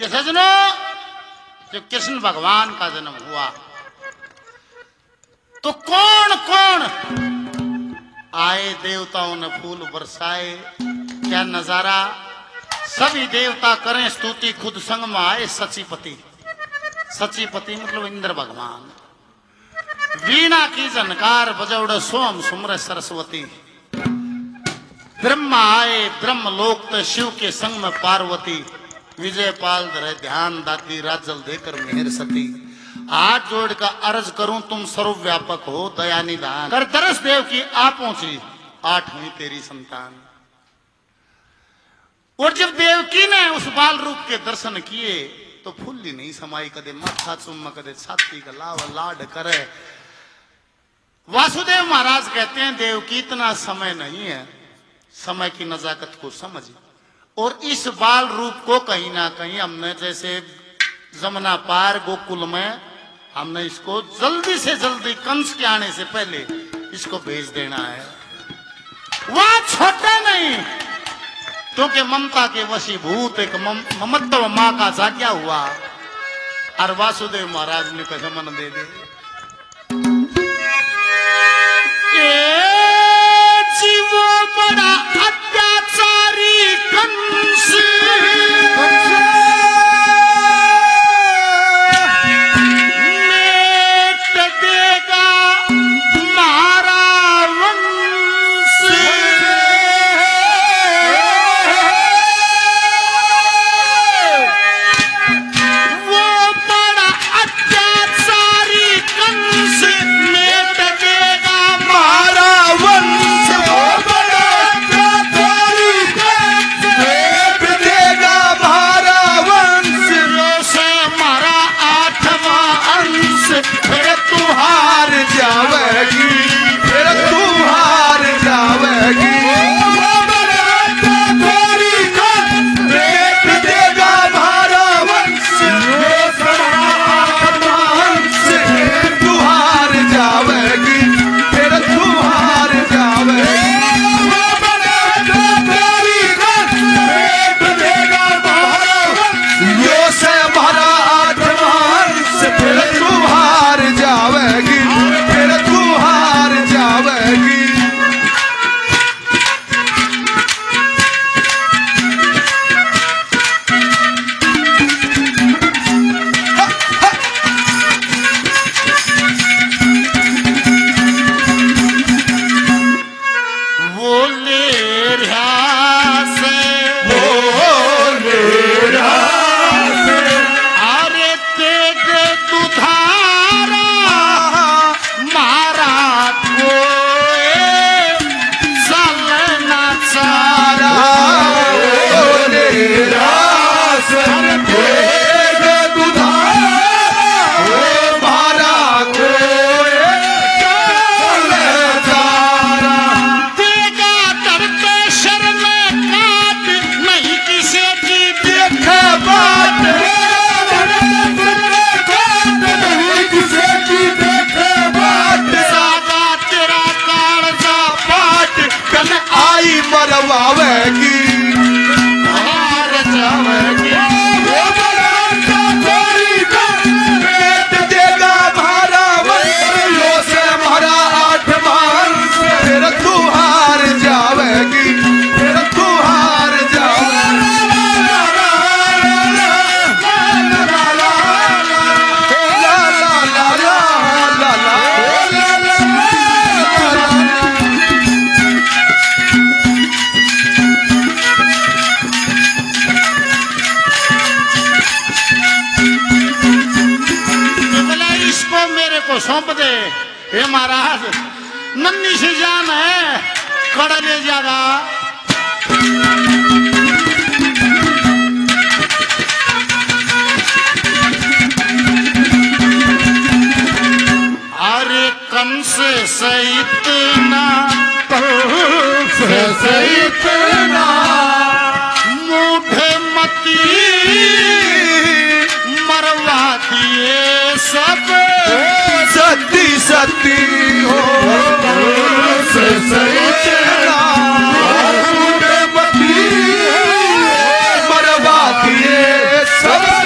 सजनों, जब कृष्ण भगवान का जन्म हुआ तो कौन कौन आए, देवताओं ने फूल बरसाए। क्या नजारा, सभी देवता करें स्तुति, खुद संग में आए सचीपति। सचीपति मतलब इंद्र भगवान। वीणा की झनकार बजौड़ सोम सुमर सरस्वती। ब्रह्मा आए ब्रह्मलोक तो शिव के संग में पार्वती। विजय पाल धरे ध्यान दाती, राजल देकर मेहर सती। हाथ जोड़ का अर्ज करूं तुम सर्वव्यापक हो दया निधान। कर दरस देव की आप पहुंची, आठवीं तेरी संतान। और जब देवकी ने उस बाल रूप के दर्शन किए तो फुल्ली नहीं समाई। कदे माथा चुम्मा, कदे छाती का लावा लाड करे। वासुदेव महाराज कहते हैं देवकी इतना समय नहीं है, समय की नजाकत को समझ। और इस बाल रूप को कहीं ना कहीं हमने जैसे जमुना पार गोकुल में हमने इसको जल्दी से जल्दी कंस के आने से पहले इसको भेज देना है। वह छोटा नहीं, क्योंकि ममता के वशीभूत एक ममत्व मां का जाग्या हुआ। और वासुदेव महाराज ने कहा मन दे दे। जीवो बड़ा अत्याचारी कंस, मेट देगा मारा वंश। वो बड़ा अत्याचारी कंस, मेट देगा मारा वंश। सौंप दे। हे महाराज, नन्ही सी जान है, कड़ा ले जागा। अरे कंस से इतना, कंस से इतना मूढ़े मती मरवा दिए सब। सती सती हो से सैचना मरवा दिए सब।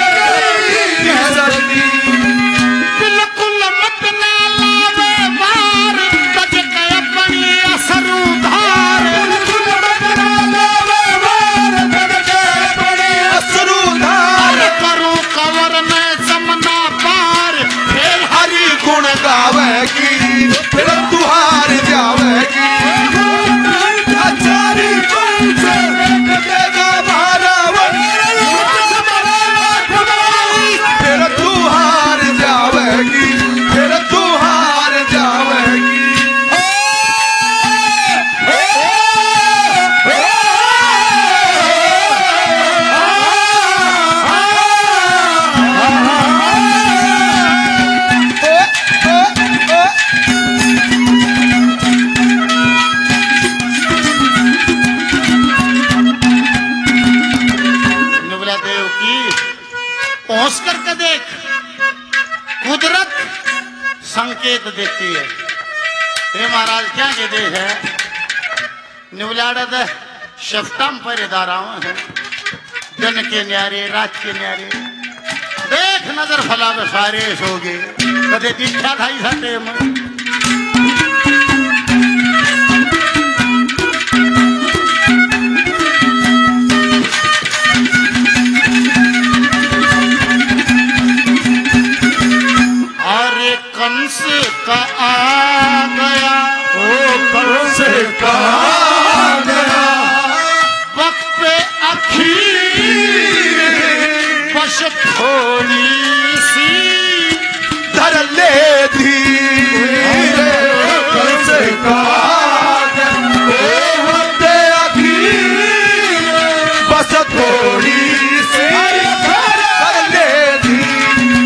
पहुंच करके देख, कुदरत संकेत देती है। हे महाराज क्या कहते हैं, निवलाड़द शफ्टम पर दाराव है, दिन के न्यारे रात के न्यारे, देख नजर फला में सारे सोगे कदे दीक्षा ढाई साटे में। कंस का आ गया, ओ कंस का आ गया, वक्त पे अखीर बस थोड़ी सी धर ले धीरे। कंस का आ गया, वक्त अखीर बस थोड़ी सी धर ले धीरे।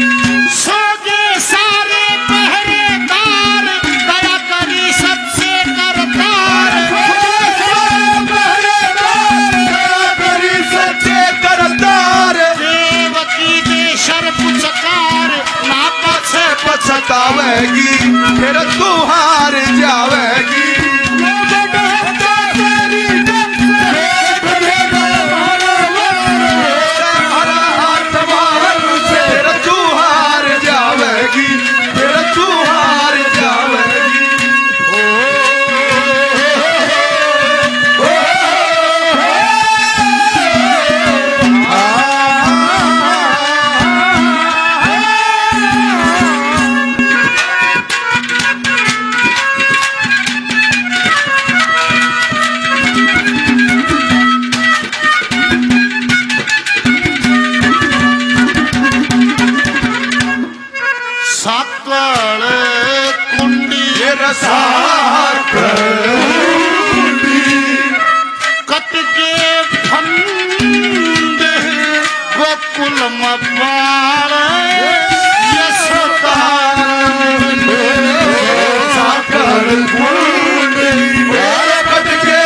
पछतावेगी फिर तू हार जावेगी। फिर तू हार जावेगी, फिर तू हार जावेगी। साकड़ कुंडी कट के फंद गोकुल मपाल यशोदा। साकड़ कुंडी कट के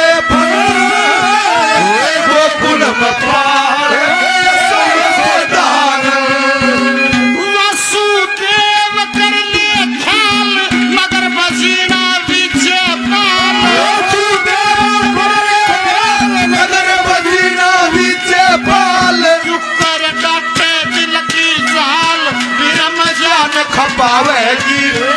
फंद गोकुल मपाल यशोदा। खपावेगी